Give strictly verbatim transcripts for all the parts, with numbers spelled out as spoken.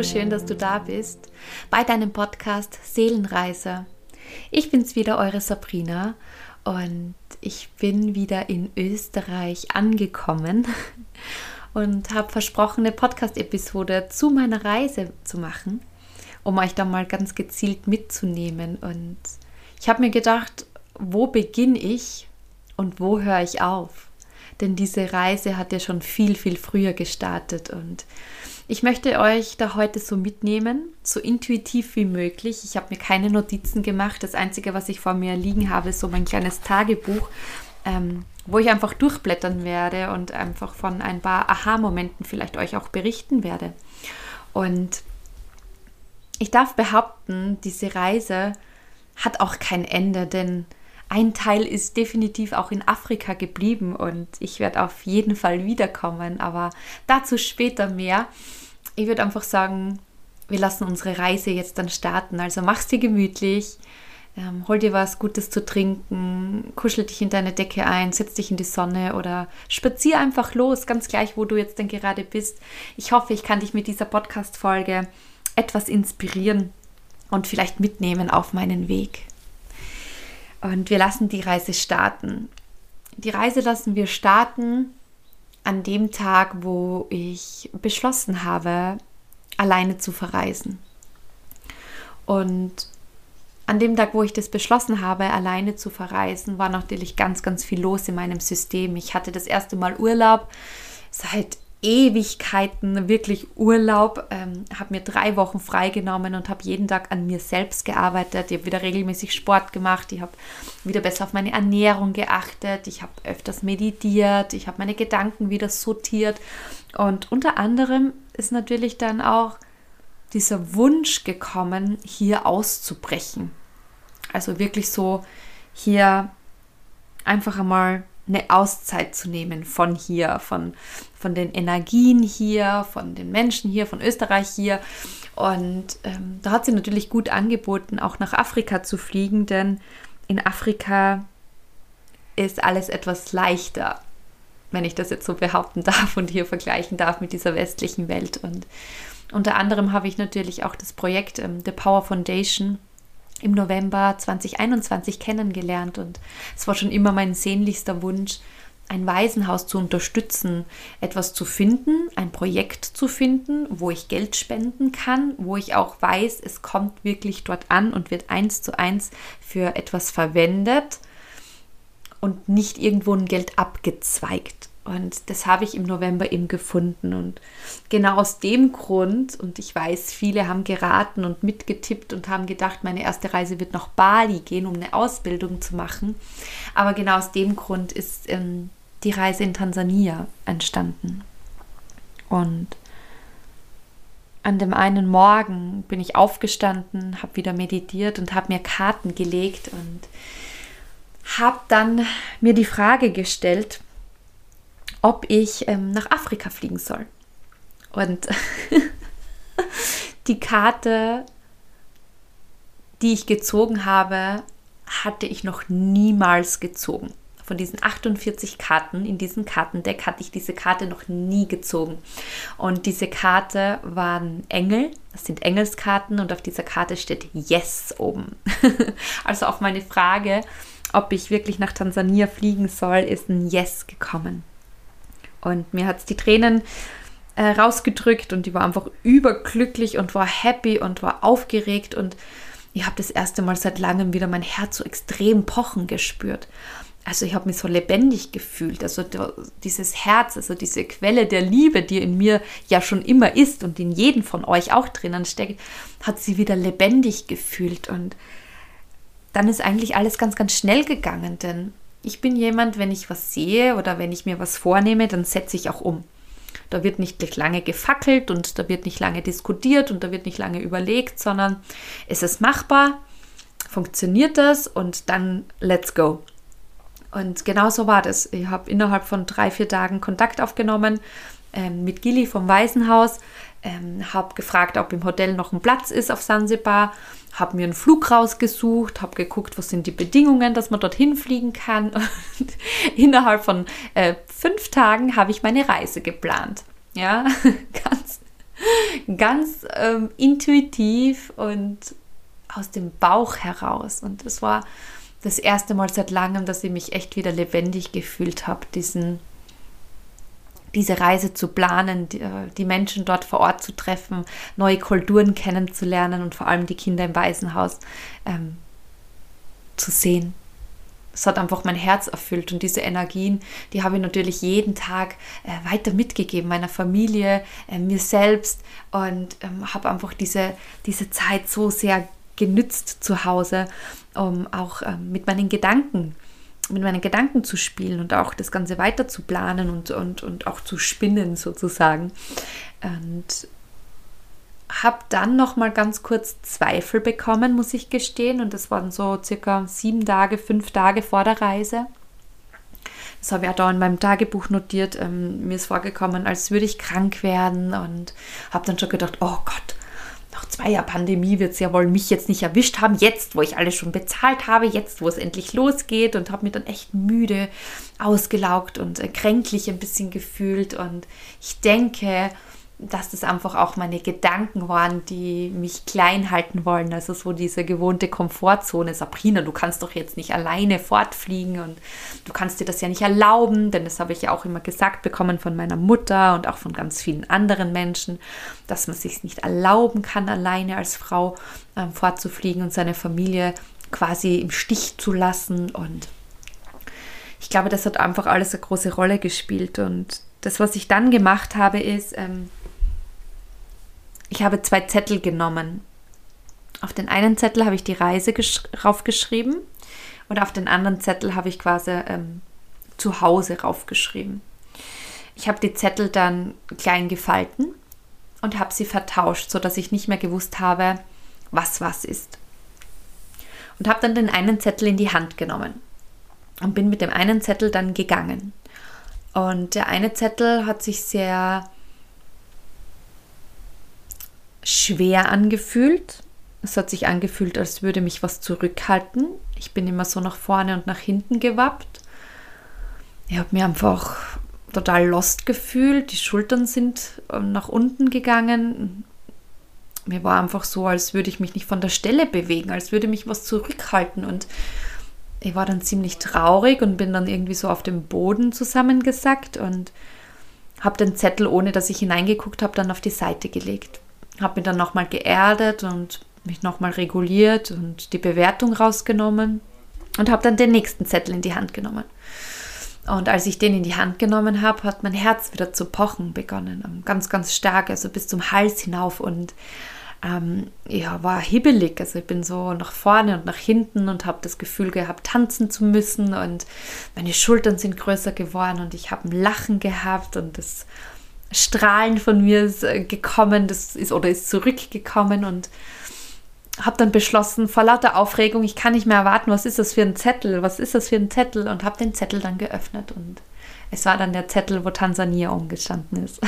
schön, dass du da bist bei deinem Podcast Seelenreise. Ich bin's wieder, eure Sabrina, und ich bin wieder in Österreich angekommen und habe versprochen, eine Podcast-Episode zu meiner Reise zu machen, um euch da mal ganz gezielt mitzunehmen. Und ich habe mir gedacht, wo beginne ich und wo höre ich auf? Denn diese Reise hat ja schon viel, viel früher gestartet und ich möchte euch da heute so mitnehmen, so intuitiv wie möglich. Ich habe mir keine Notizen gemacht. Das Einzige, was ich vor mir liegen habe, ist so mein kleines Tagebuch, ähm, wo ich einfach durchblättern werde und einfach von ein paar Aha-Momenten vielleicht euch auch berichten werde. Und ich darf behaupten, diese Reise hat auch kein Ende, denn ein Teil ist definitiv auch in Afrika geblieben und ich werde auf jeden Fall wiederkommen, aber dazu später mehr. Ich würde einfach sagen, wir lassen unsere Reise jetzt dann starten. Also mach's dir gemütlich, ähm, hol dir was Gutes zu trinken, kuschel dich in deine Decke ein, setz dich in die Sonne oder spazier einfach los, ganz gleich, wo du jetzt denn gerade bist. Ich hoffe, ich kann dich mit dieser Podcast-Folge etwas inspirieren und vielleicht mitnehmen auf meinen Weg. Und wir lassen die Reise starten. Die Reise lassen wir starten an dem Tag, wo ich beschlossen habe, alleine zu verreisen. Und an dem Tag, wo ich das beschlossen habe, alleine zu verreisen, war natürlich ganz, ganz viel los in meinem System. Ich hatte das erste Mal Urlaub seit Ewigkeiten, wirklich Urlaub, ähm, habe mir drei Wochen freigenommen und habe jeden Tag an mir selbst gearbeitet. Ich habe wieder regelmäßig Sport gemacht, ich habe wieder besser auf meine Ernährung geachtet, ich habe öfters meditiert, ich habe meine Gedanken wieder sortiert und unter anderem ist natürlich dann auch dieser Wunsch gekommen, hier auszubrechen. Also wirklich so hier einfach einmal eine Auszeit zu nehmen von hier, von, von den Energien hier, von den Menschen hier, von Österreich hier. Und ähm, da hat sie natürlich gut angeboten, auch nach Afrika zu fliegen, denn in Afrika ist alles etwas leichter, wenn ich das jetzt so behaupten darf und hier vergleichen darf mit dieser westlichen Welt. Und unter anderem habe ich natürlich auch das Projekt ähm, The Power Foundation im November zwanzig einundzwanzig kennengelernt und es war schon immer mein sehnlichster Wunsch, ein Waisenhaus zu unterstützen, etwas zu finden, ein Projekt zu finden, wo ich Geld spenden kann, wo ich auch weiß, es kommt wirklich dort an und wird eins zu eins für etwas verwendet und nicht irgendwo ein Geld abgezweigt. Und das habe ich im November eben gefunden. Und genau aus dem Grund, und ich weiß, viele haben geraten und mitgetippt und haben gedacht, meine erste Reise wird nach Bali gehen, um eine Ausbildung zu machen. Aber genau aus dem Grund ist ähm, die Reise in Tansania entstanden. Und an dem einen Morgen bin ich aufgestanden, habe wieder meditiert und habe mir Karten gelegt und habe dann mir die Frage gestellt, ob ich ähm, nach Afrika fliegen soll. Und die Karte, die ich gezogen habe, hatte ich noch niemals gezogen. Von diesen achtundvierzig Karten in diesem Kartendeck hatte ich diese Karte noch nie gezogen. Und diese Karte waren Engel, das sind Engelskarten und auf dieser Karte steht Yes oben. Also auf meine Frage, ob ich wirklich nach Tansania fliegen soll, ist ein Yes gekommen. Und mir hat es die Tränen äh, rausgedrückt und die war einfach überglücklich und war happy und war aufgeregt und ich habe das erste Mal seit langem wieder mein Herz so extrem pochen gespürt. Also ich habe mich so lebendig gefühlt, also da, dieses Herz, also diese Quelle der Liebe, die in mir ja schon immer ist und in jedem von euch auch drinnen steckt, hat sie wieder lebendig gefühlt und dann ist eigentlich alles ganz, ganz schnell gegangen, denn ich bin jemand, wenn ich was sehe oder wenn ich mir was vornehme, dann setze ich auch um. Da wird nicht lange gefackelt und da wird nicht lange diskutiert und da wird nicht lange überlegt, sondern es ist machbar, funktioniert das und dann let's go. Und genau so war das. Ich habe innerhalb von drei, vier Tagen Kontakt aufgenommen ähm, mit Gili vom Waisenhaus, ähm, habe gefragt, ob im Hotel noch ein Platz ist auf Sansibar, habe mir einen Flug rausgesucht, habe geguckt, was sind die Bedingungen, dass man dorthin fliegen kann. Und innerhalb von äh, fünf Tagen habe ich meine Reise geplant. Ja, ganz, ganz ähm, intuitiv und aus dem Bauch heraus. Und es war das erste Mal seit langem, dass ich mich echt wieder lebendig gefühlt habe, diesen, diese Reise zu planen, die, die Menschen dort vor Ort zu treffen, neue Kulturen kennenzulernen und vor allem die Kinder im Waisenhaus ähm, zu sehen. Es hat einfach mein Herz erfüllt und diese Energien, die habe ich natürlich jeden Tag äh, weiter mitgegeben, meiner Familie, äh, mir selbst und ähm, habe einfach diese, diese Zeit so sehr genützt zu Hause, um auch ähm, mit meinen Gedanken, mit meinen Gedanken zu spielen und auch das Ganze weiter zu planen und, und, und auch zu spinnen sozusagen. Und habe dann noch mal ganz kurz Zweifel bekommen, muss ich gestehen. Und das waren so circa sieben Tage, fünf Tage vor der Reise. Das habe ich auch da in meinem Tagebuch notiert. Ähm, mir ist vorgekommen, als würde ich krank werden und habe dann schon gedacht, oh Gott, nach zwei Jahren Pandemie wird es ja wohl mich jetzt nicht erwischt haben. Jetzt, wo ich alles schon bezahlt habe, jetzt, wo es endlich losgeht und habe mich dann echt müde, ausgelaugt und äh, kränklich ein bisschen gefühlt. Und ich denke, dass das einfach auch meine Gedanken waren, die mich klein halten wollen. Also so diese gewohnte Komfortzone. Sabrina, du kannst doch jetzt nicht alleine fortfliegen und du kannst dir das ja nicht erlauben, denn das habe ich ja auch immer gesagt bekommen von meiner Mutter und auch von ganz vielen anderen Menschen, dass man sich nicht erlauben kann, alleine als Frau ähm, fortzufliegen und seine Familie quasi im Stich zu lassen. Und ich glaube, das hat einfach alles eine große Rolle gespielt. Und das, was ich dann gemacht habe, ist, ähm, ich habe zwei Zettel genommen. Auf den einen Zettel habe ich die Reise gesch- raufgeschrieben und auf den anderen Zettel habe ich quasi ähm, zu Hause raufgeschrieben. Ich habe die Zettel dann klein gefalten und habe sie vertauscht, sodass ich nicht mehr gewusst habe, was was ist. Und habe dann den einen Zettel in die Hand genommen und bin mit dem einen Zettel dann gegangen. Und der eine Zettel hat sich sehr schwer angefühlt. Es hat sich angefühlt, als würde mich was zurückhalten. Ich bin immer so nach vorne und nach hinten gewappt. Ich habe mich einfach total lost gefühlt. Die Schultern sind nach unten gegangen. Mir war einfach so, als würde ich mich nicht von der Stelle bewegen, als würde mich was zurückhalten. Und ich war dann ziemlich traurig und bin dann irgendwie so auf dem Boden zusammengesackt und habe den Zettel, ohne dass ich hineingeguckt habe, dann auf die Seite gelegt. Habe mich dann nochmal geerdet und mich nochmal reguliert und die Bewertung rausgenommen und habe dann den nächsten Zettel in die Hand genommen. Und als ich den in die Hand genommen habe, hat mein Herz wieder zu pochen begonnen. Ganz, ganz stark, also bis zum Hals hinauf. Und ähm, ja, war hibbelig. Also ich bin so nach vorne und nach hinten und habe das Gefühl gehabt, tanzen zu müssen. Und meine Schultern sind größer geworden und ich habe ein Lachen gehabt und das Strahlen von mir ist gekommen, das ist oder ist zurückgekommen und habe dann beschlossen, vor lauter Aufregung, ich kann nicht mehr erwarten, was ist das für ein Zettel, was ist das für ein Zettel und habe den Zettel dann geöffnet und es war dann der Zettel, wo Tansania umgestanden ist.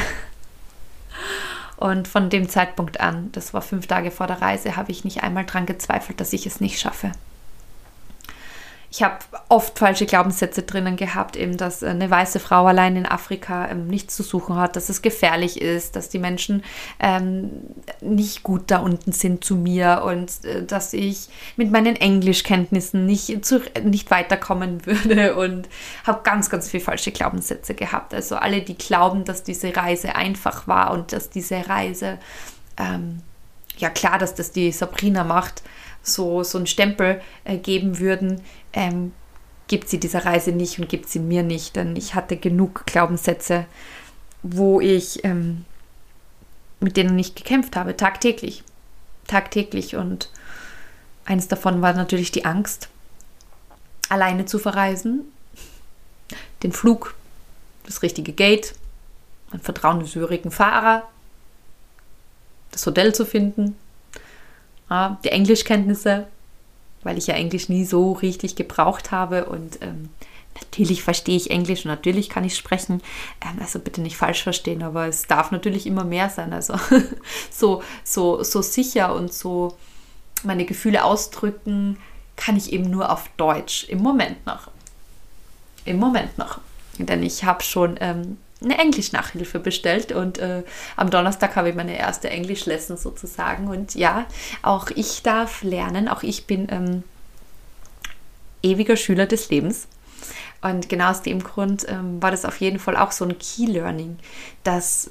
Und von dem Zeitpunkt an, das war fünf Tage vor der Reise, habe ich nicht einmal dran gezweifelt, dass ich es nicht schaffe. Ich habe oft falsche Glaubenssätze drinnen gehabt, eben, dass eine weiße Frau allein in Afrika ähm, nichts zu suchen hat, dass es gefährlich ist, dass die Menschen ähm, nicht gut da unten sind zu mir und äh, dass ich mit meinen Englischkenntnissen nicht, zu, nicht weiterkommen würde und habe ganz, ganz viele falsche Glaubenssätze gehabt. Also alle, die glauben, dass diese Reise einfach war und dass diese Reise, ähm, ja klar, dass das die Sabrina macht, so, so einen Stempel äh, geben würden, ähm, gibt sie dieser Reise nicht und gibt sie mir nicht. Denn ich hatte genug Glaubenssätze, wo ich ähm, mit denen ich gekämpft habe, tagtäglich. Tagtäglich. Und eins davon war natürlich die Angst, alleine zu verreisen, den Flug, das richtige Gate, einen vertrauenswürdigen Fahrer, das Hotel zu finden, ja, die Englischkenntnisse, weil ich ja Englisch nie so richtig gebraucht habe und ähm, natürlich verstehe ich Englisch und natürlich kann ich sprechen, ähm, also bitte nicht falsch verstehen, aber es darf natürlich immer mehr sein, also so, so, so sicher und so meine Gefühle ausdrücken kann ich eben nur auf Deutsch, im Moment noch, im Moment noch, denn ich habe schon ähm, eine Englisch-Nachhilfe bestellt und äh, am Donnerstag habe ich meine erste Englisch-Lesson sozusagen. Und ja, auch ich darf lernen, auch ich bin ähm, ewiger Schüler des Lebens. Und genau aus dem Grund ähm, war das auf jeden Fall auch so ein Key-Learning, dass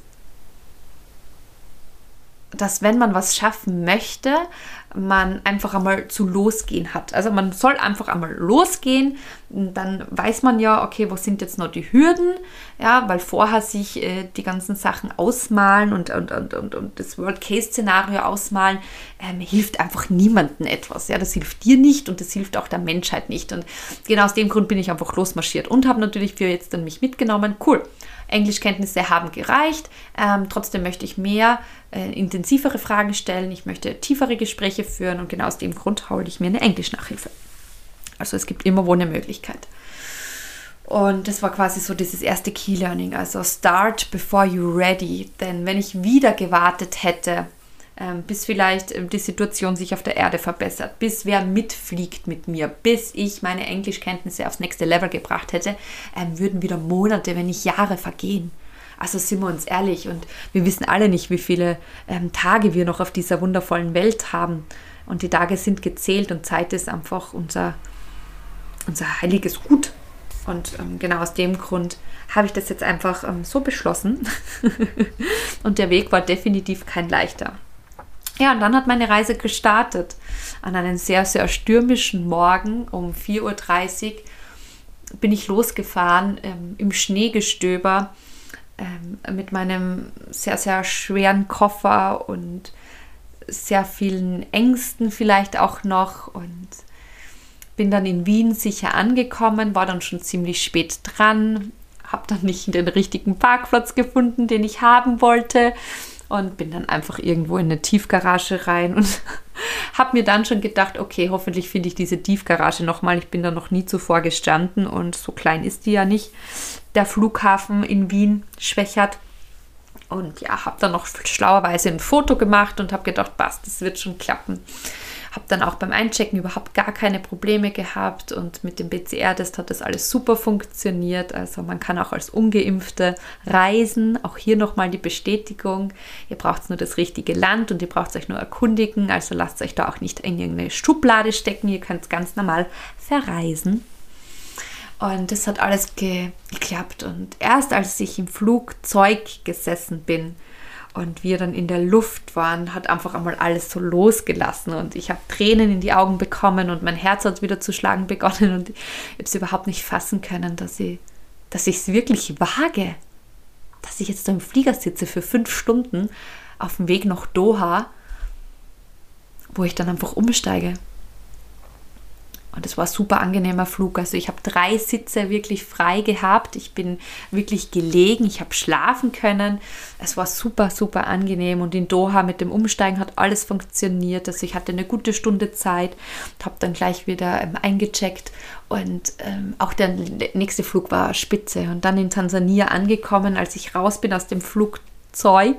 dass wenn man was schaffen möchte, man einfach einmal zu losgehen hat. Also man soll einfach einmal losgehen, dann weiß man ja, okay, wo sind jetzt noch die Hürden, ja, weil vorher sich äh, die ganzen Sachen ausmalen und, und, und, und, und das Worst-Case-Szenario ausmalen, ähm, hilft einfach niemandem etwas. Ja, das hilft dir nicht und das hilft auch der Menschheit nicht. Und genau aus dem Grund bin ich einfach losmarschiert und habe natürlich für jetzt dann mich mitgenommen. Cool. Englischkenntnisse haben gereicht, ähm, trotzdem möchte ich mehr äh, intensivere Fragen stellen, ich möchte tiefere Gespräche führen und genau aus dem Grund hole ich mir eine Englisch-Nachhilfe. Also es gibt immer wo eine Möglichkeit. Und das war quasi so dieses erste Key-Learning, also start before you're ready, denn wenn ich wieder gewartet hätte, ähm, bis vielleicht äh, die Situation sich auf der Erde verbessert, bis wer mitfliegt mit mir, bis ich meine Englischkenntnisse aufs nächste Level gebracht hätte, ähm, würden wieder Monate, wenn nicht Jahre vergehen. Also sind wir uns ehrlich und wir wissen alle nicht, wie viele ähm, Tage wir noch auf dieser wundervollen Welt haben. Und die Tage sind gezählt und Zeit ist einfach unser, unser heiliges Gut. Und ähm, genau aus dem Grund habe ich das jetzt einfach ähm, so beschlossen. Und der Weg war definitiv kein leichter. Ja, und dann hat meine Reise gestartet. An einem sehr, sehr stürmischen Morgen um vier Uhr dreißig bin ich losgefahren ähm, im Schneegestöber ähm, mit meinem sehr, sehr schweren Koffer und sehr vielen Ängsten vielleicht auch noch und bin dann in Wien sicher angekommen, war dann schon ziemlich spät dran, habe dann nicht den richtigen Parkplatz gefunden, den ich haben wollte. Und bin dann einfach irgendwo in eine Tiefgarage rein und habe mir dann schon gedacht, okay, hoffentlich finde ich diese Tiefgarage nochmal. Ich bin da noch nie zuvor gestanden und so klein ist die ja nicht. Der Flughafen in Wien, Schwechat. Und ja, habe dann noch schlauerweise ein Foto gemacht und habe gedacht, passt, das wird schon klappen. Habe dann auch beim Einchecken überhaupt gar keine Probleme gehabt und mit dem P C R-Test hat das alles super funktioniert. Also man kann auch als Ungeimpfte reisen. Auch hier nochmal die Bestätigung. Ihr braucht nur das richtige Land und ihr braucht euch nur erkundigen. Also lasst euch da auch nicht in irgendeine Schublade stecken. Ihr könnt ganz normal verreisen. Und das hat alles ge- geklappt. Und erst als ich im Flugzeug gesessen bin, und wir dann in der Luft waren, hat einfach einmal alles so losgelassen und ich habe Tränen in die Augen bekommen und mein Herz hat wieder zu schlagen begonnen und ich habe es überhaupt nicht fassen können, dass ich dass ich es wirklich wage, dass ich jetzt da im Flieger sitze für fünf Stunden auf dem Weg nach Doha, wo ich dann einfach umsteige. Und es war ein super angenehmer Flug. Also ich habe drei Sitze wirklich frei gehabt. Ich bin wirklich gelegen. Ich habe schlafen können. Es war super, super angenehm. Und in Doha mit dem Umsteigen hat alles funktioniert. Also ich hatte eine gute Stunde Zeit und habe dann gleich wieder ähm, eingecheckt. Und ähm, auch der nächste Flug war spitze. Und dann in Tansania angekommen, als ich raus bin aus dem Flugzeug,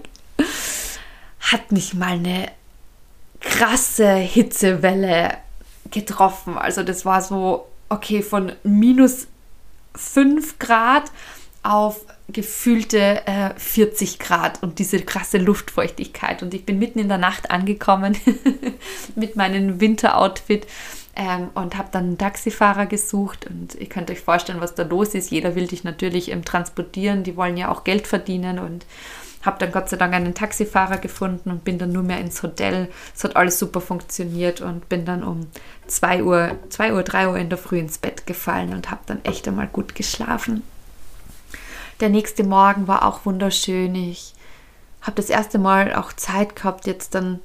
hat mich mal eine krasse Hitzewelle getroffen. Also das war so, okay, von minus fünf Grad auf gefühlte äh, vierzig Grad und diese krasse Luftfeuchtigkeit. Und ich bin mitten in der Nacht angekommen mit meinem Winteroutfit ähm, und habe dann einen Taxifahrer gesucht. Und ihr könnt euch vorstellen, was da los ist. Jeder will dich natürlich ähm, transportieren. Die wollen ja auch Geld verdienen und habe dann Gott sei Dank einen Taxifahrer gefunden und bin dann nur mehr ins Hotel. Es hat alles super funktioniert und bin dann um zwei Uhr, zwei Uhr, drei Uhr in der Früh ins Bett gefallen und habe dann echt einmal gut geschlafen. Der nächste Morgen war auch wunderschön. Ich habe das erste Mal auch Zeit gehabt, jetzt dann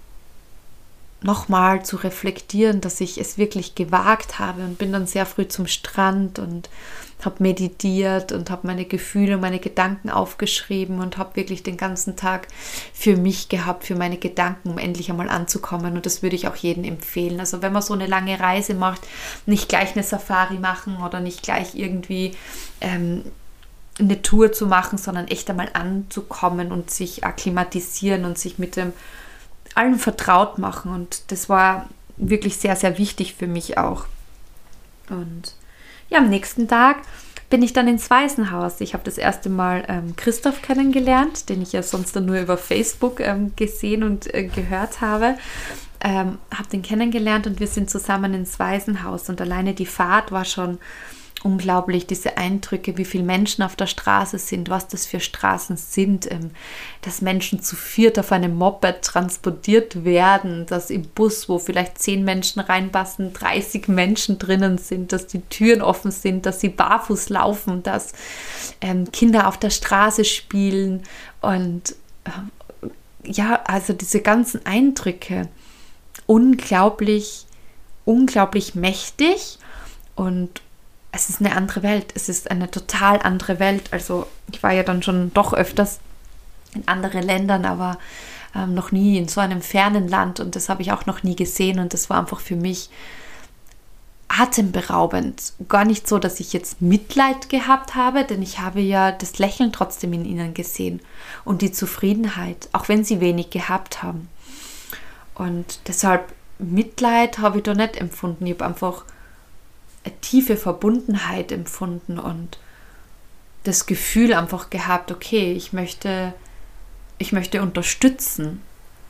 nochmal zu reflektieren, dass ich es wirklich gewagt habe und bin dann sehr früh zum Strand und habe meditiert und habe meine Gefühle, meine Gedanken aufgeschrieben und habe wirklich den ganzen Tag für mich gehabt, für meine Gedanken, um endlich einmal anzukommen. Und das würde ich auch jedem empfehlen. Also wenn man so eine lange Reise macht, nicht gleich eine Safari machen oder nicht gleich irgendwie ähm, eine Tour zu machen, sondern echt einmal anzukommen und sich akklimatisieren und sich mit dem allem vertraut machen. Und das war wirklich sehr, sehr wichtig für mich auch. Und ja, am nächsten Tag bin ich dann ins Waisenhaus. Ich habe das erste Mal ähm, Christoph kennengelernt, den ich ja sonst nur über Facebook ähm, gesehen und äh, gehört habe. Ähm, habe den kennengelernt und wir sind zusammen ins Waisenhaus. Und alleine die Fahrt war schon unglaublich, diese Eindrücke, wie viele Menschen auf der Straße sind, was das für Straßen sind, ähm, dass Menschen zu viert auf einem Moped transportiert werden, dass im Bus, wo vielleicht zehn Menschen reinpassen, dreißig Menschen drinnen sind, dass die Türen offen sind, dass sie barfuß laufen, dass ähm, Kinder auf der Straße spielen und äh, ja, also diese ganzen Eindrücke, unglaublich, unglaublich mächtig und es ist eine andere Welt. Es ist eine total andere Welt. Also ich war ja dann schon doch öfters in anderen Ländern, aber ähm, noch nie in so einem fernen Land und das habe ich auch noch nie gesehen und das war einfach für mich atemberaubend. Gar nicht so, dass ich jetzt Mitleid gehabt habe, denn ich habe ja das Lächeln trotzdem in ihnen gesehen und die Zufriedenheit, auch wenn sie wenig gehabt haben. Und deshalb Mitleid habe ich da nicht empfunden. Ich habe einfach eine tiefe Verbundenheit empfunden und das Gefühl einfach gehabt, okay, ich möchte, ich möchte unterstützen.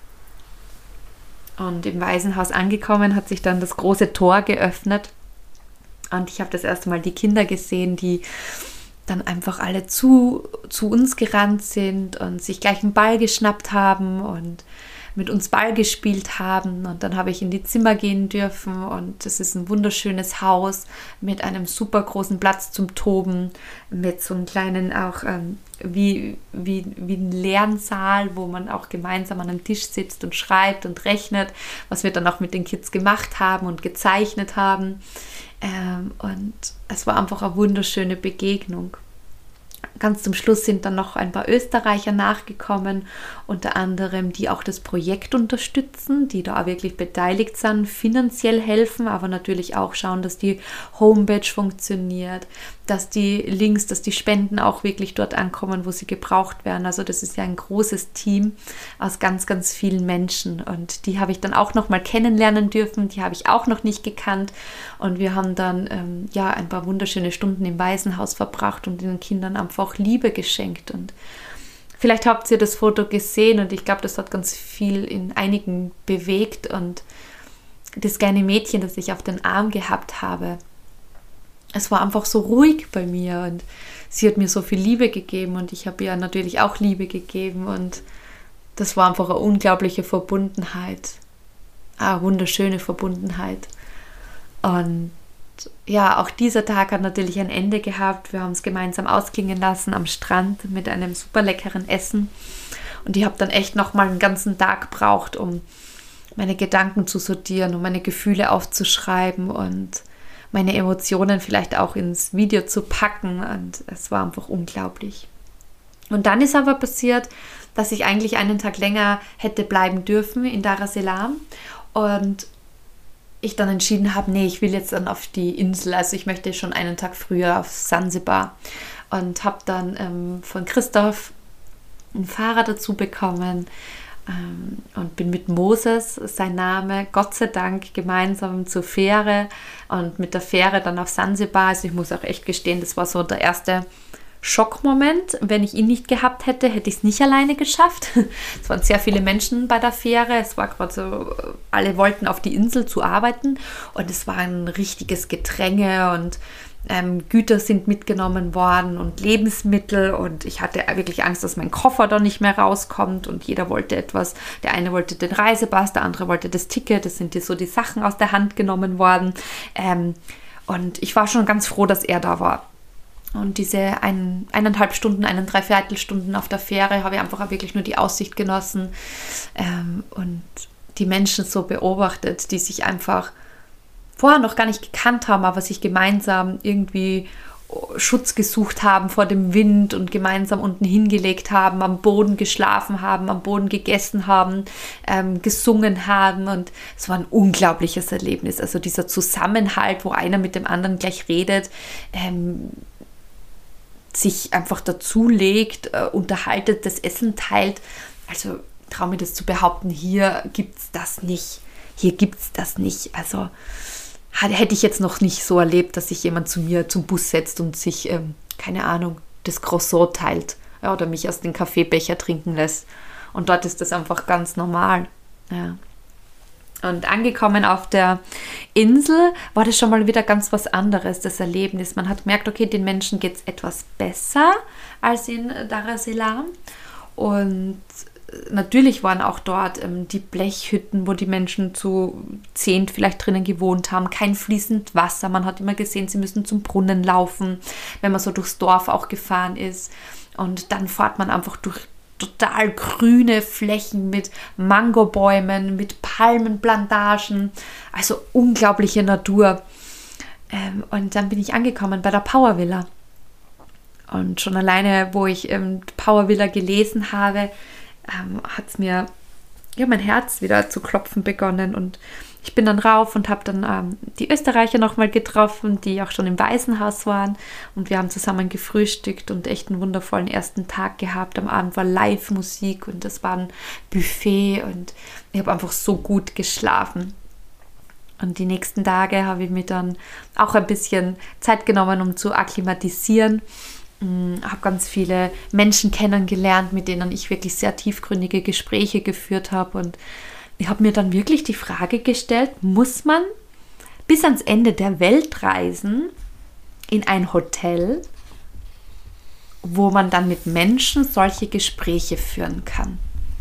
Und im Waisenhaus angekommen hat sich dann das große Tor geöffnet und ich habe das erste Mal die Kinder gesehen, die dann einfach alle zu, zu uns gerannt sind und sich gleich einen Ball geschnappt haben und mit uns Ball gespielt haben und dann habe ich in die Zimmer gehen dürfen und es ist ein wunderschönes Haus mit einem super großen Platz zum Toben, mit so einem kleinen auch ähm, wie, wie, wie ein Lernsaal, wo man auch gemeinsam an einem Tisch sitzt und schreibt und rechnet, was wir dann auch mit den Kids gemacht haben und gezeichnet haben ähm, und es war einfach eine wunderschöne Begegnung. Ganz zum Schluss sind dann noch ein paar Österreicher nachgekommen, unter anderem, die auch das Projekt unterstützen, die da auch wirklich beteiligt sind, finanziell helfen, aber natürlich auch schauen, dass die Homepage funktioniert, dass die Links, dass die Spenden auch wirklich dort ankommen, wo sie gebraucht werden. Also das ist ja ein großes Team aus ganz, ganz vielen Menschen und die habe ich dann auch noch mal kennenlernen dürfen, die habe ich auch noch nicht gekannt und wir haben dann ähm, ja ein paar wunderschöne Stunden im Waisenhaus verbracht und den Kindern einfach Liebe geschenkt und vielleicht habt ihr das Foto gesehen und ich glaube, das hat ganz viel in einigen bewegt und das kleine Mädchen, das ich auf den Arm gehabt habe, es war einfach so ruhig bei mir und sie hat mir so viel Liebe gegeben und ich habe ihr natürlich auch Liebe gegeben und das war einfach eine unglaubliche Verbundenheit, eine wunderschöne Verbundenheit und ja, auch dieser Tag hat natürlich ein Ende gehabt. Wir haben es gemeinsam ausklingen lassen am Strand mit einem super leckeren Essen. Und ich habe dann echt nochmal einen ganzen Tag gebraucht, um meine Gedanken zu sortieren, um meine Gefühle aufzuschreiben und meine Emotionen vielleicht auch ins Video zu packen. Und es war einfach unglaublich. Und dann ist aber passiert, dass ich eigentlich einen Tag länger hätte bleiben dürfen in Dar es Salaam. Und ich dann entschieden habe, nee, ich will jetzt dann auf die Insel, also ich möchte schon einen Tag früher auf Sansibar und habe dann ähm, von Christoph einen Fahrer dazu bekommen ähm, und bin mit Moses, sein Name, Gott sei Dank gemeinsam zur Fähre und mit der Fähre dann auf Sansibar. Also ich muss auch echt gestehen, das war so der erste Schockmoment. Wenn ich ihn nicht gehabt hätte, hätte ich es nicht alleine geschafft. Es waren sehr viele Menschen bei der Fähre. Es war gerade so, alle wollten auf die Insel zu arbeiten und es war ein richtiges Gedränge und ähm, Güter sind mitgenommen worden und Lebensmittel und ich hatte wirklich Angst, dass mein Koffer da nicht mehr rauskommt und jeder wollte etwas. Der eine wollte den Reisepass, der andere wollte das Ticket. Das sind dir so die Sachen aus der Hand genommen worden ähm, und ich war schon ganz froh, dass er da war. Und diese ein, eineinhalb Stunden, einen Dreiviertelstunden auf der Fähre habe ich einfach auch wirklich nur die Aussicht genossen ähm, und die Menschen so beobachtet, die sich einfach vorher noch gar nicht gekannt haben, aber sich gemeinsam irgendwie Schutz gesucht haben vor dem Wind und gemeinsam unten hingelegt haben, am Boden geschlafen haben, am Boden gegessen haben, ähm, gesungen haben und es war ein unglaubliches Erlebnis. Also dieser Zusammenhalt, wo einer mit dem anderen gleich redet, ähm, sich einfach dazulegt, äh, unterhaltet, das Essen teilt. Also traue mir das zu behaupten, hier gibt es das nicht. Hier gibt es das nicht. Also hätte ich jetzt noch nicht so erlebt, dass sich jemand zu mir zum Bus setzt und sich, ähm, keine Ahnung, das Croissant teilt, ja, oder mich aus dem Kaffeebecher trinken lässt. Und dort ist das einfach ganz normal. Ja. Und angekommen auf der Insel war das schon mal wieder ganz was anderes, das Erlebnis. Man hat gemerkt, okay, den Menschen geht es etwas besser als in Dar es Salaam. Und natürlich waren auch dort ähm, die Blechhütten, wo die Menschen zu zehnt vielleicht drinnen gewohnt haben. Kein fließend Wasser. Man hat immer gesehen, sie müssen zum Brunnen laufen, wenn man so durchs Dorf auch gefahren ist. Und dann fährt man einfach durch total grüne Flächen mit Mangobäumen, mit Palmenplantagen, also unglaubliche Natur. Ähm, und dann bin ich angekommen bei der Power Villa. Und schon alleine, wo ich ähm, Power Villa gelesen habe, ähm, hat es mir ja, mein Herz wieder zu klopfen begonnen. Und ich bin dann rauf und habe dann ähm, die Österreicher nochmal getroffen, die auch schon im Waisenhaus waren. Und wir haben zusammen gefrühstückt und echt einen wundervollen ersten Tag gehabt. Am Abend war Live-Musik und das war ein Buffet und ich habe einfach so gut geschlafen. Und die nächsten Tage habe ich mir dann auch ein bisschen Zeit genommen, um zu akklimatisieren. Ich habe ganz viele Menschen kennengelernt, mit denen ich wirklich sehr tiefgründige Gespräche geführt habe. Und ich habe mir dann wirklich die Frage gestellt, muss man bis ans Ende der Welt reisen in ein Hotel, wo man dann mit Menschen solche Gespräche führen kann?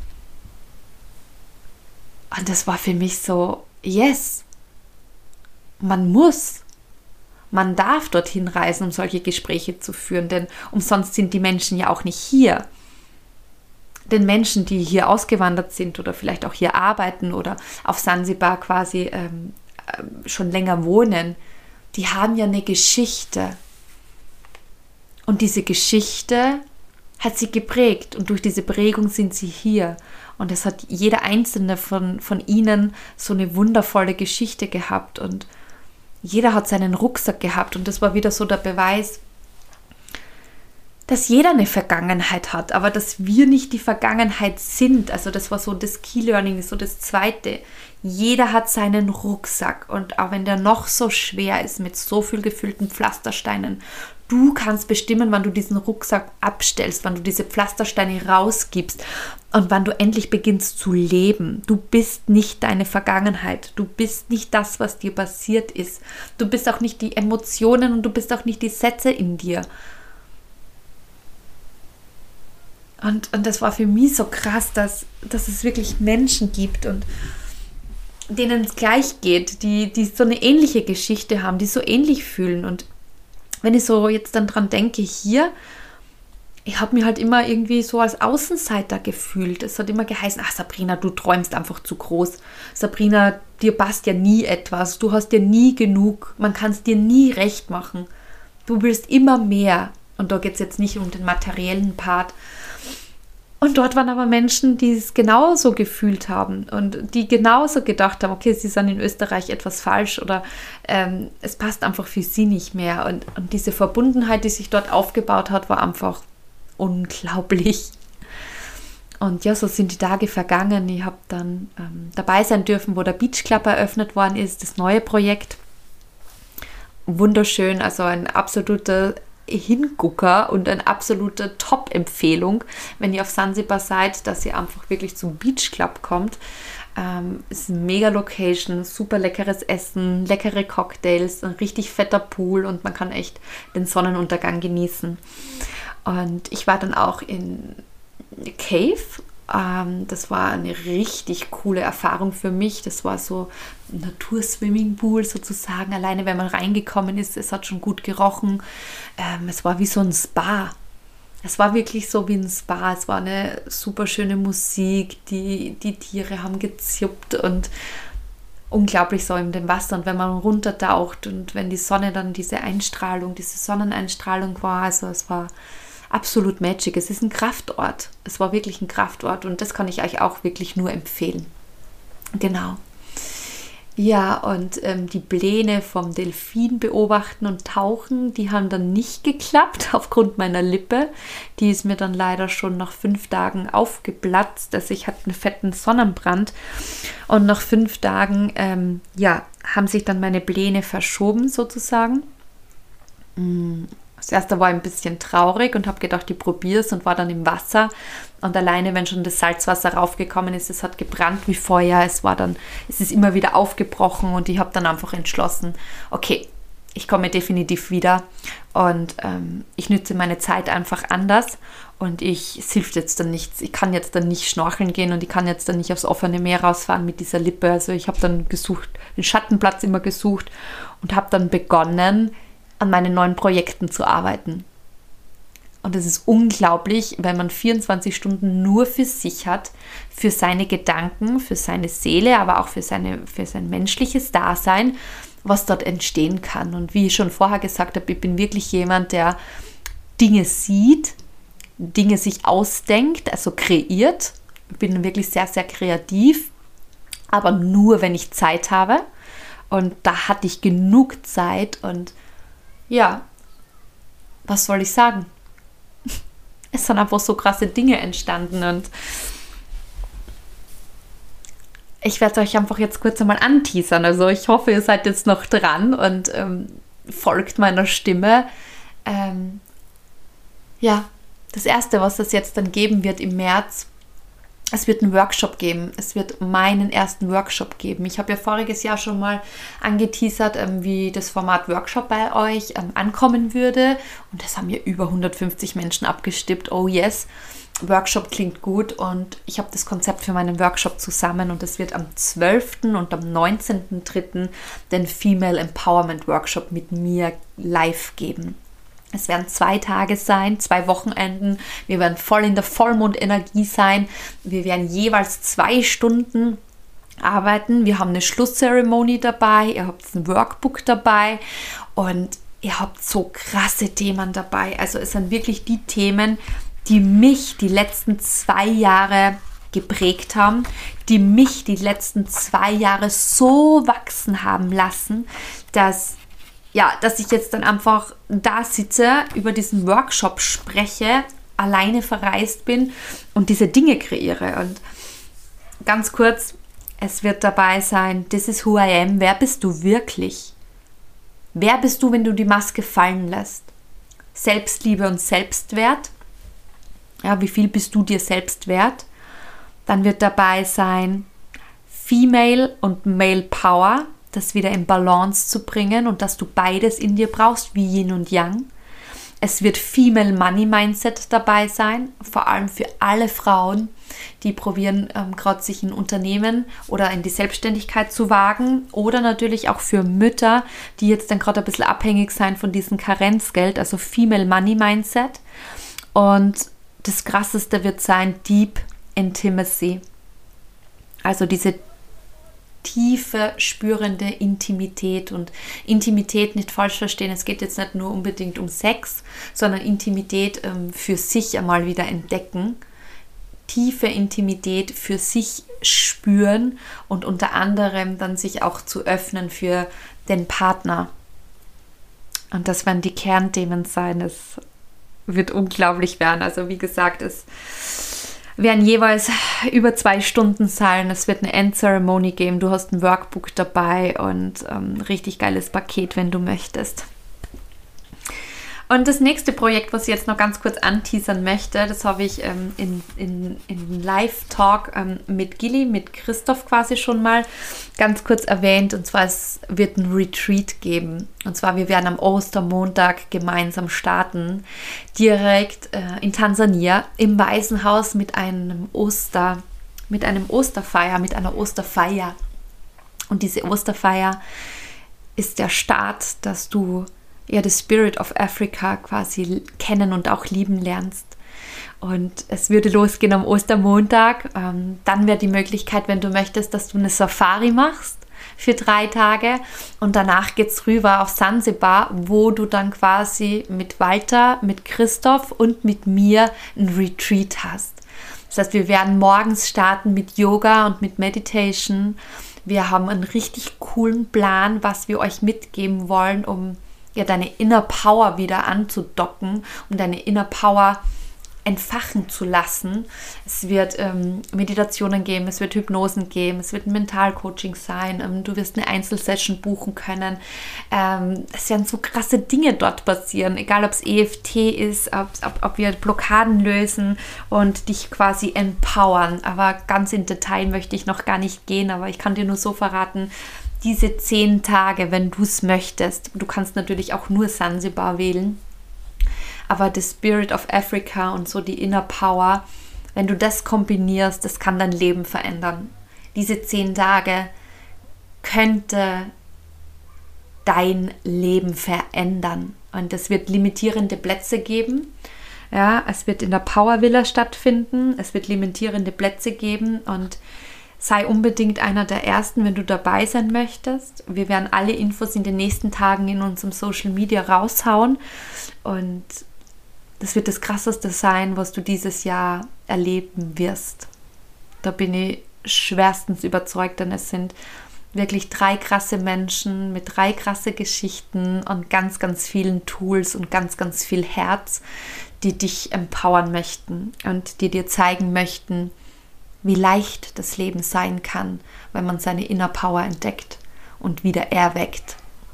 Und das war für mich so, yes, man muss. Man darf dorthin reisen, um solche Gespräche zu führen, denn umsonst sind die Menschen ja auch nicht hier. Den Menschen, die hier ausgewandert sind oder vielleicht auch hier arbeiten oder auf Sansibar quasi ähm, äh, schon länger wohnen, die haben ja eine Geschichte. Und diese Geschichte hat sie geprägt und durch diese Prägung sind sie hier. Und es hat jeder einzelne von, von ihnen so eine wundervolle Geschichte gehabt und jeder hat seinen Rucksack gehabt und das war wieder so der Beweis, dass jeder eine Vergangenheit hat, aber dass wir nicht die Vergangenheit sind. Also das war so das Key Learning, so das Zweite. Jeder hat seinen Rucksack und auch wenn der noch so schwer ist mit so viel gefüllten Pflastersteinen, du kannst bestimmen, wann du diesen Rucksack abstellst, wann du diese Pflastersteine rausgibst und wann du endlich beginnst zu leben. Du bist nicht deine Vergangenheit. Du bist nicht das, was dir passiert ist. Du bist auch nicht die Emotionen und du bist auch nicht die Sätze in dir. Und, und das war für mich so krass, dass, dass es wirklich Menschen gibt und denen es gleich geht, die, die so eine ähnliche Geschichte haben, die so ähnlich fühlen. Und wenn ich so jetzt dann dran denke, hier, ich habe mich halt immer irgendwie so als Außenseiter gefühlt. Es hat immer geheißen, ach Sabrina, du träumst einfach zu groß. Sabrina, dir passt ja nie etwas. Du hast dir nie genug. Man kann es dir nie recht machen. Du willst immer mehr. Und da geht es jetzt nicht um den materiellen Part. Und dort waren aber Menschen, die es genauso gefühlt haben und die genauso gedacht haben, okay, sie sind in Österreich etwas falsch oder ähm, es passt einfach für sie nicht mehr. Und, und diese Verbundenheit, die sich dort aufgebaut hat, war einfach unglaublich. Und ja, so sind die Tage vergangen. Ich habe dann ähm, dabei sein dürfen, wo der Beach Club eröffnet worden ist, das neue Projekt. Wunderschön, also ein absoluter Hingucker und eine absolute Top-Empfehlung, wenn ihr auf Sansibar seid, dass ihr einfach wirklich zum Beach Club kommt. Ähm, ist eine mega Location, super leckeres Essen, leckere Cocktails, ein richtig fetter Pool und man kann echt den Sonnenuntergang genießen. Und ich war dann auch in Cave. Ähm, das war eine richtig coole Erfahrung für mich. Das war so ein Naturswimmingpool sozusagen. Alleine, wenn man reingekommen ist, es hat schon gut gerochen. Ähm, es war wie so ein Spa. Es war wirklich so wie ein Spa. Es war eine super schöne Musik. Die, die Tiere haben gezirpt und unglaublich so in dem Wasser. Und wenn man runtertaucht und wenn die Sonne dann diese Einstrahlung, diese Sonneneinstrahlung war, also es war absolut magic. Es ist ein Kraftort. Es war wirklich ein Kraftort und das kann ich euch auch wirklich nur empfehlen. Genau. Ja, und ähm, die Pläne vom Delfin beobachten und tauchen, die haben dann nicht geklappt aufgrund meiner Lippe. Die ist mir dann leider schon nach fünf Tagen aufgeplatzt. Also ich hatte einen fetten Sonnenbrand und nach fünf Tagen, ähm, ja, haben sich dann meine Pläne verschoben sozusagen. Das erste war ein bisschen traurig und habe gedacht, ich probiere es und war dann im Wasser. Und alleine, wenn schon das Salzwasser raufgekommen ist, es hat gebrannt wie Feuer. Es war dann, es ist immer wieder aufgebrochen und ich habe dann einfach entschlossen, okay, ich komme definitiv wieder und ähm, ich nütze meine Zeit einfach anders und ich, es hilft jetzt dann nichts. Ich kann jetzt dann nicht schnorcheln gehen und ich kann jetzt dann nicht aufs offene Meer rausfahren mit dieser Lippe. Also ich habe dann gesucht, den Schattenplatz immer gesucht und habe dann begonnen, an meinen neuen Projekten zu arbeiten. Und es ist unglaublich, wenn man vierundzwanzig Stunden nur für sich hat, für seine Gedanken, für seine Seele, aber auch für, seine, für sein menschliches Dasein, was dort entstehen kann. Und wie ich schon vorher gesagt habe, ich bin wirklich jemand, der Dinge sieht, Dinge sich ausdenkt, also kreiert. Ich bin wirklich sehr, sehr kreativ, aber nur, wenn ich Zeit habe. Und da hatte ich genug Zeit und ja, was soll ich sagen? Es sind einfach so krasse Dinge entstanden und ich werde euch einfach jetzt kurz einmal anteasern. Also ich hoffe, ihr seid jetzt noch dran und ähm, folgt meiner Stimme. Ähm, ja, das Erste, was es jetzt dann geben wird im März, es wird einen Workshop geben. Es wird meinen ersten Workshop geben. Ich habe ja voriges Jahr schon mal angeteasert, ähm, wie das Format Workshop bei euch ähm, ankommen würde. Und das haben ja über hundertfünfzig Menschen abgestimmt. Oh yes, Workshop klingt gut. Und ich habe das Konzept für meinen Workshop zusammen. Und es wird am zwölften und am neunzehnten dritten den Female Empowerment Workshop mit mir live geben. Es werden zwei Tage sein, zwei Wochenenden. Wir werden voll in der Vollmondenergie sein. Wir werden jeweils zwei Stunden arbeiten. Wir haben eine Schlusszeremonie dabei. Ihr habt ein Workbook dabei und ihr habt so krasse Themen dabei. Also es sind wirklich die Themen, die mich die letzten zwei Jahre geprägt haben, die mich die letzten zwei Jahre so wachsen haben lassen, dass Ja, dass ich jetzt dann einfach da sitze, über diesen Workshop spreche, alleine verreist bin und diese Dinge kreiere. Und ganz kurz, es wird dabei sein, this is who I am. Wer bist du wirklich? Wer bist du, wenn du die Maske fallen lässt? Selbstliebe und Selbstwert. Ja, wie viel bist du dir selbst wert? Dann wird dabei sein, Female und Male Power, das wieder in Balance zu bringen und dass du beides in dir brauchst, wie Yin und Yang. Es wird Female Money Mindset dabei sein, vor allem für alle Frauen, die probieren, ähm, gerade sich in Unternehmen oder in die Selbstständigkeit zu wagen, oder natürlich auch für Mütter, die jetzt dann gerade ein bisschen abhängig sein von diesem Karenzgeld, also Female Money Mindset. Und das Krasseste wird sein Deep Intimacy, also diese tiefe, spürende Intimität. Und Intimität nicht falsch verstehen, es geht jetzt nicht nur unbedingt um Sex, sondern Intimität ähm, für sich einmal wieder entdecken, tiefe Intimität für sich spüren und unter anderem dann sich auch zu öffnen für den Partner. Und das werden die Kernthemen sein. Es wird unglaublich werden. Also wie gesagt, es werden jeweils über zwei Stunden sein. Es wird eine Endzeremonie geben. Du hast ein Workbook dabei und ähm, ein richtig geiles Paket, wenn du möchtest. Und das nächste Projekt, was ich jetzt noch ganz kurz anteasern möchte, das habe ich ähm, in, in, in Live-Talk ähm, mit Gilly, mit Christoph quasi schon mal ganz kurz erwähnt. Und zwar, es wird ein Retreat geben. Und zwar, wir werden am Ostermontag gemeinsam starten, direkt äh, in Tansania, im Waisenhaus mit einem Oster, mit einem Osterfeier, mit einer Osterfeier. Und diese Osterfeier ist der Start, dass du ja das Spirit of Africa quasi kennen und auch lieben lernst. Und es würde losgehen am Ostermontag. Ähm, dann wäre die Möglichkeit, wenn du möchtest, dass du eine Safari machst für drei Tage. Und danach geht es rüber auf Sansibar, wo du dann quasi mit Walter, mit Christoph und mit mir ein Retreat hast. Das heißt, wir werden morgens starten mit Yoga und mit Meditation. Wir haben einen richtig coolen Plan, was wir euch mitgeben wollen, um ja deine Inner Power wieder anzudocken, um deine Inner Power entfachen zu lassen. Es wird ähm, Meditationen geben, es wird Hypnosen geben, es wird ein Mentalcoaching sein, ähm, du wirst eine Einzelsession buchen können. Ähm, es werden so krasse Dinge dort passieren, egal ob es E F T ist, ob, ob, ob wir Blockaden lösen und dich quasi empowern. Aber ganz in Detail möchte ich noch gar nicht gehen, aber ich kann dir nur so verraten, diese zehn Tage, wenn du es möchtest, du kannst natürlich auch nur Sansibar wählen, aber the Spirit of Africa und so die Inner Power, wenn du das kombinierst, das kann dein Leben verändern. Diese zehn Tage könnte dein Leben verändern. Und es wird limitierende Plätze geben. Ja, es wird in der Power Villa stattfinden. Es wird limitierende Plätze geben und sei unbedingt einer der Ersten, wenn du dabei sein möchtest. Wir werden alle Infos in den nächsten Tagen in unserem Social Media raushauen und das wird das Krasseste sein, was du dieses Jahr erleben wirst. Da bin ich schwerstens überzeugt, denn es sind wirklich drei krasse Menschen mit drei krasse Geschichten und ganz, ganz vielen Tools und ganz, ganz viel Herz, die dich empowern möchten und die dir zeigen möchten, wie leicht das Leben sein kann, wenn man seine Inner Power entdeckt und wieder erweckt.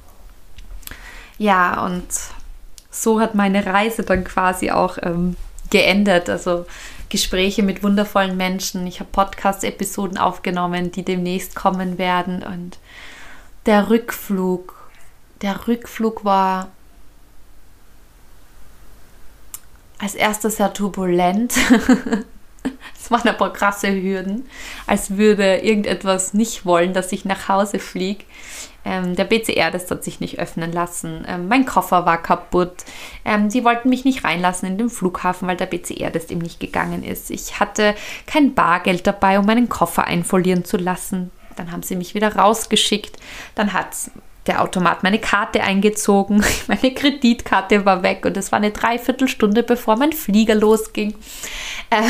Ja, und so hat meine Reise dann quasi auch ähm, geendet. Also Gespräche mit wundervollen Menschen. Ich habe Podcast-Episoden aufgenommen, die demnächst kommen werden. Und der Rückflug, der Rückflug war als erstes sehr turbulent. Es waren ein paar krasse Hürden, als würde irgendetwas nicht wollen, dass ich nach Hause fliege. Ähm, der B C R-Test hat sich nicht öffnen lassen. Ähm, mein Koffer war kaputt. Ähm, die wollten mich nicht reinlassen in den Flughafen, weil der B C R-Test eben nicht gegangen ist. Ich hatte kein Bargeld dabei, um meinen Koffer einfolieren zu lassen. Dann haben sie mich wieder rausgeschickt. Dann hat der Automat meine Karte eingezogen. Meine Kreditkarte war weg und es war eine Dreiviertelstunde, bevor mein Flieger losging. Äh,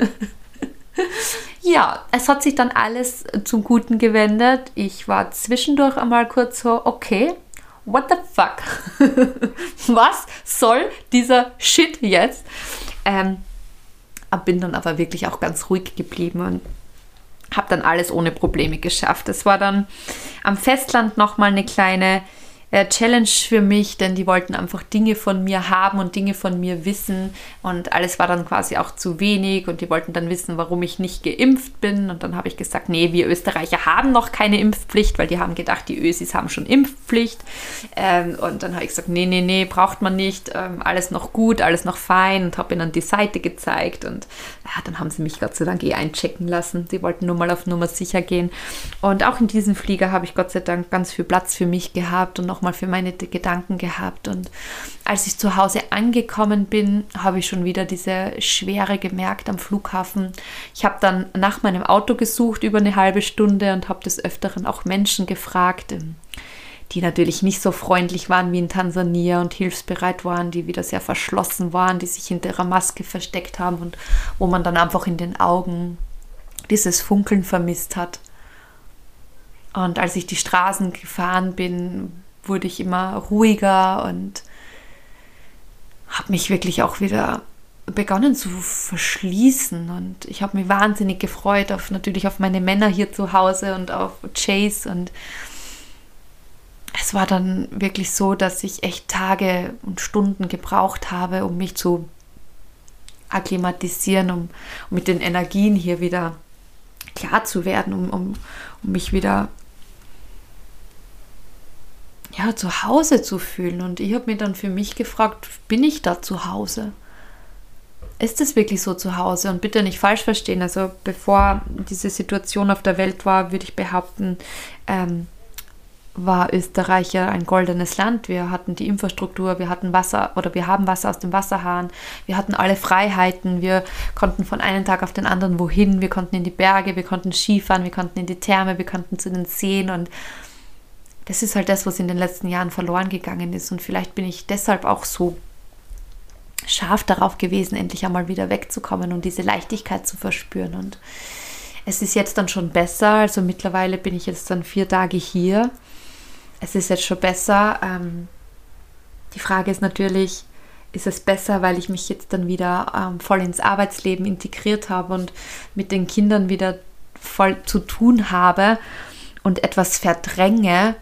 ja, es hat sich dann alles zum Guten gewendet. Ich war zwischendurch einmal kurz so, okay, what the fuck? Was soll dieser Shit jetzt? Ähm, bin dann aber wirklich auch ganz ruhig geblieben und habe dann alles ohne Probleme geschafft. Es war dann am Festland nochmal eine kleine äh, Challenge für mich, denn die wollten einfach Dinge von mir haben und Dinge von mir wissen und alles war dann quasi auch zu wenig und die wollten dann wissen, warum ich nicht geimpft bin und dann habe ich gesagt, nee, wir Österreicher haben noch keine Impfpflicht, weil die haben gedacht, die Ösis haben schon Impfpflicht ähm, und dann habe ich gesagt, nee, nee, nee, braucht man nicht, ähm, alles noch gut, alles noch fein und habe ihnen die Seite gezeigt und ja, dann haben sie mich Gott sei Dank eh einchecken lassen, die wollten nur mal auf Nummer sicher gehen und auch in diesem Flieger habe ich Gott sei Dank ganz viel Platz für mich gehabt und noch mal für meine Gedanken gehabt und als ich zu Hause angekommen bin, habe ich schon wieder diese Schwere gemerkt am Flughafen. Ich habe dann nach meinem Auto gesucht über eine halbe Stunde und habe des Öfteren auch Menschen gefragt, die natürlich nicht so freundlich waren wie in Tansania und hilfsbereit waren, die wieder sehr verschlossen waren, die sich hinter ihrer Maske versteckt haben und wo man dann einfach in den Augen dieses Funkeln vermisst hat. Und als ich die Straßen gefahren bin, wurde ich immer ruhiger und habe mich wirklich auch wieder begonnen zu verschließen und ich habe mich wahnsinnig gefreut auf natürlich auf meine Männer hier zu Hause und auf Chase und es war dann wirklich so, dass ich echt Tage und Stunden gebraucht habe, um mich zu akklimatisieren, um, um mit den Energien hier wieder klar zu werden, um, um, um mich wieder ja, zu Hause zu fühlen. Und ich habe mir dann für mich gefragt, bin ich da zu Hause? Ist es wirklich so zu Hause? Und bitte nicht falsch verstehen, also bevor diese Situation auf der Welt war, würde ich behaupten, ähm, war Österreich ja ein goldenes Land. Wir hatten die Infrastruktur, wir hatten Wasser oder wir haben Wasser aus dem Wasserhahn, wir hatten alle Freiheiten, wir konnten von einem Tag auf den anderen wohin, wir konnten in die Berge, wir konnten Skifahren, wir konnten in die Therme, wir konnten zu den Seen und das ist halt das, was in den letzten Jahren verloren gegangen ist und vielleicht bin ich deshalb auch so scharf darauf gewesen, endlich einmal wieder wegzukommen und diese Leichtigkeit zu verspüren und es ist jetzt dann schon besser, also mittlerweile bin ich jetzt dann vier Tage hier, es ist jetzt schon besser, ähm, die Frage ist natürlich, ist es besser, weil ich mich jetzt dann wieder ähm, voll ins Arbeitsleben integriert habe und mit den Kindern wieder voll zu tun habe und etwas verdränge?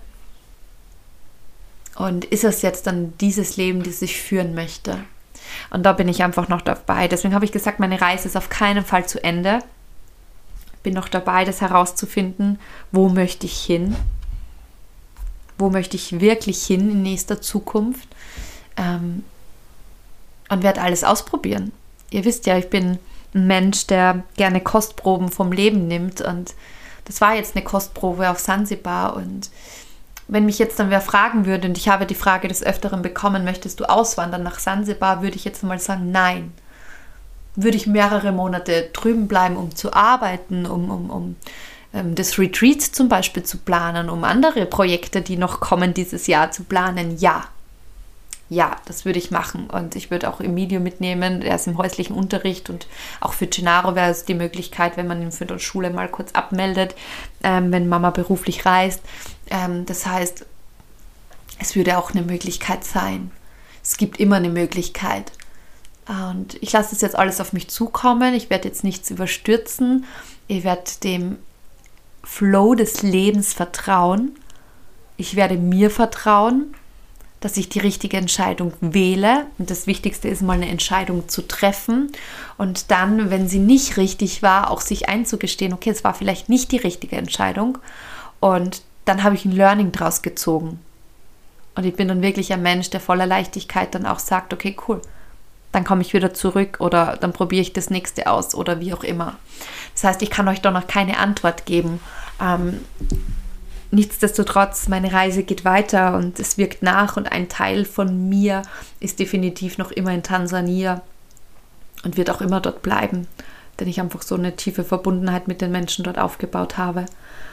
Und ist es jetzt dann dieses Leben, das ich führen möchte? Und da bin ich einfach noch dabei. Deswegen habe ich gesagt, meine Reise ist auf keinen Fall zu Ende. Bin noch dabei, das herauszufinden, wo möchte ich hin? Wo möchte ich wirklich hin in nächster Zukunft? Ähm, und werde alles ausprobieren. Ihr wisst ja, ich bin ein Mensch, der gerne Kostproben vom Leben nimmt. Und das war jetzt eine Kostprobe auf Sansibar. Und wenn mich jetzt dann wer fragen würde, und ich habe die Frage des Öfteren bekommen, möchtest du auswandern nach Sansibar, würde ich jetzt mal sagen, nein. Würde ich mehrere Monate drüben bleiben, um zu arbeiten, um, um, um ähm, das Retreat zum Beispiel zu planen, um andere Projekte, die noch kommen dieses Jahr zu planen? Ja. Ja, das würde ich machen. Und ich würde auch Emilio mitnehmen, er ist im häuslichen Unterricht, und auch für Gennaro wäre es die Möglichkeit, wenn man ihn für die Schule mal kurz abmeldet, ähm, wenn Mama beruflich reist. Ähm, das heißt, es würde auch eine Möglichkeit sein. Es gibt immer eine Möglichkeit. Und ich lasse das jetzt alles auf mich zukommen. Ich werde jetzt nichts überstürzen. Ich werde dem Flow des Lebens vertrauen. Ich werde mir vertrauen, dass ich die richtige Entscheidung wähle. Und das Wichtigste ist mal, eine Entscheidung zu treffen. Und dann, wenn sie nicht richtig war, auch sich einzugestehen, okay, es war vielleicht nicht die richtige Entscheidung. Und dann habe ich ein Learning draus gezogen. Und ich bin dann wirklich ein Mensch, der voller Leichtigkeit dann auch sagt, okay, cool, dann komme ich wieder zurück oder dann probiere ich das nächste aus oder wie auch immer. Das heißt, ich kann euch da noch keine Antwort geben. Ähm, nichtsdestotrotz, meine Reise geht weiter und es wirkt nach, und ein Teil von mir ist definitiv noch immer in Tansania und wird auch immer dort bleiben, denn ich einfach so eine tiefe Verbundenheit mit den Menschen dort aufgebaut habe.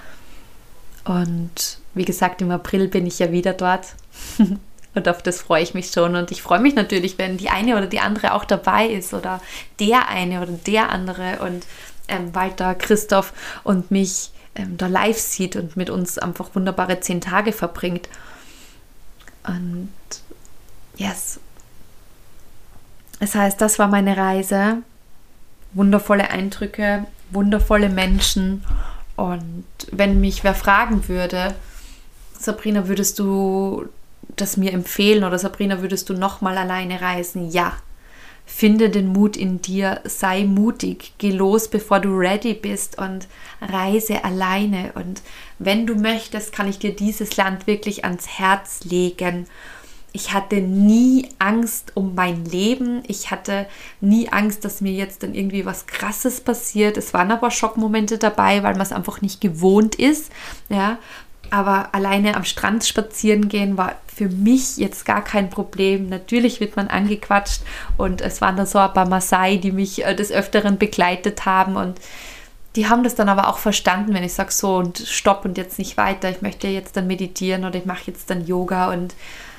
Und wie gesagt, im April bin ich ja wieder dort. Und auf das freue ich mich schon. Und ich freue mich natürlich, wenn die eine oder die andere auch dabei ist oder der eine oder der andere und ähm, Walter, Christoph und mich ähm, da live sieht und mit uns einfach wunderbare zehn Tage verbringt. Und yes. Das heißt, das war meine Reise. Wundervolle Eindrücke, wundervolle Menschen. Und wenn mich wer fragen würde, Sabrina, würdest du das mir empfehlen, oder Sabrina, würdest du nochmal alleine reisen? Ja. Finde den Mut in dir, sei mutig, geh los, bevor du ready bist, und reise alleine. Und wenn du möchtest, kann ich dir dieses Land wirklich ans Herz legen. Ich hatte nie Angst um mein Leben. Ich hatte nie Angst, dass mir jetzt dann irgendwie was Krasses passiert. Es waren aber Schockmomente dabei, weil man es einfach nicht gewohnt ist. Ja, aber alleine am Strand spazieren gehen war für mich jetzt gar kein Problem. Natürlich wird man angequatscht, und es waren da so ein paar Maasai, die mich des Öfteren begleitet haben, und die haben das dann aber auch verstanden, wenn ich sage so und stopp und jetzt nicht weiter. Ich möchte jetzt dann meditieren oder ich mache jetzt dann Yoga. Und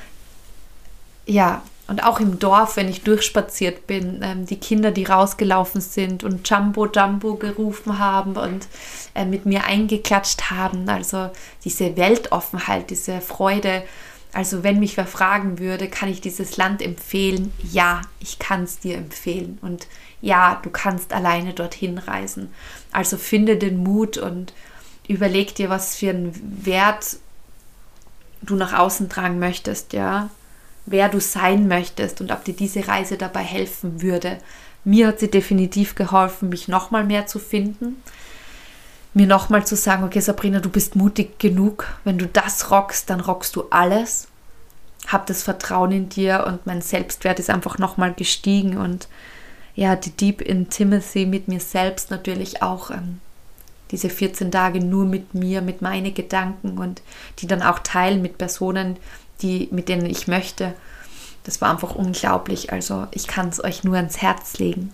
ja, und auch im Dorf, wenn ich durchspaziert bin, ähm, die Kinder, die rausgelaufen sind und Jumbo, Jumbo gerufen haben und äh, mit mir eingeklatscht haben. Also diese Weltoffenheit, diese Freude. Also wenn mich wer fragen würde, kann ich dieses Land empfehlen? Ja, ich kann es dir empfehlen. Und ja, du kannst alleine dorthin reisen. Also finde den Mut und überleg dir, was für einen Wert du nach außen tragen möchtest, ja. Wer du sein möchtest und ob dir diese Reise dabei helfen würde. Mir hat sie definitiv geholfen, mich nochmal mehr zu finden. Mir nochmal zu sagen, okay Sabrina, du bist mutig genug. Wenn du das rockst, dann rockst du alles. Hab das Vertrauen in dir, und mein Selbstwert ist einfach nochmal gestiegen. Und ja, die Deep Intimacy mit mir selbst natürlich auch. Ähm, diese vierzehn Tage nur mit mir, mit meinen Gedanken, und die dann auch teilen mit Personen, die, mit denen ich möchte. Das war einfach unglaublich. Also ich kann es euch nur ans Herz legen.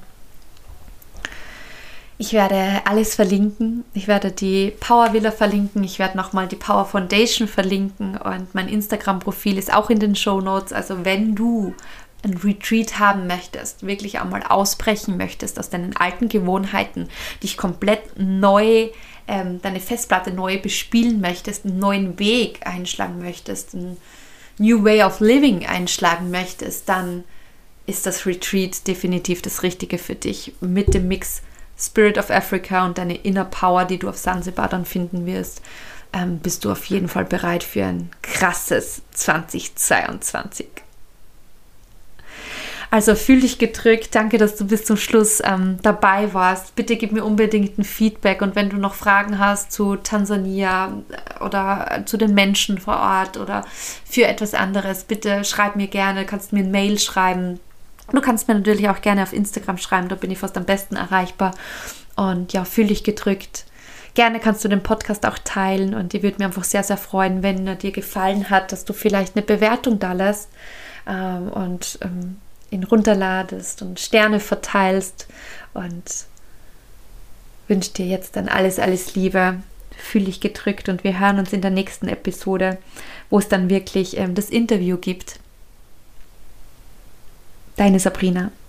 Ich werde alles verlinken. Ich werde die Power Villa verlinken. Ich werde nochmal die Power Foundation verlinken. Und mein Instagram-Profil ist auch in den Shownotes. Also wenn du ein Retreat haben möchtest, wirklich einmal ausbrechen möchtest aus deinen alten Gewohnheiten, dich komplett neu, ähm, deine Festplatte neu bespielen möchtest, einen neuen Weg einschlagen möchtest, ein New Way of Living einschlagen möchtest, dann ist das Retreat definitiv das Richtige für dich. Mit dem Mix Spirit of Africa und deine Inner Power, die du auf Sansibar dann finden wirst, ähm, bist du auf jeden Fall bereit für ein krasses zweitausendzweiundzwanzig. Also fühl dich gedrückt. Danke, dass du bis zum Schluss ähm, dabei warst. Bitte gib mir unbedingt ein Feedback. Und wenn du noch Fragen hast zu Tansania oder zu den Menschen vor Ort oder für etwas anderes, bitte schreib mir gerne. Kannst mir eine Mail schreiben. Du kannst mir natürlich auch gerne auf Instagram schreiben. Da bin ich fast am besten erreichbar. Und ja, fühl dich gedrückt. Gerne kannst du den Podcast auch teilen. Und ich würde mir einfach sehr, sehr freuen, wenn er dir gefallen hat, dass du vielleicht eine Bewertung da lässt. Ähm, und ähm, ihn runterladest und Sterne verteilst, und wünsche dir jetzt dann alles, alles Liebe. Fühl dich gedrückt, und wir hören uns in der nächsten Episode, wo es dann wirklich ähm, das Interview gibt. Deine Sabrina.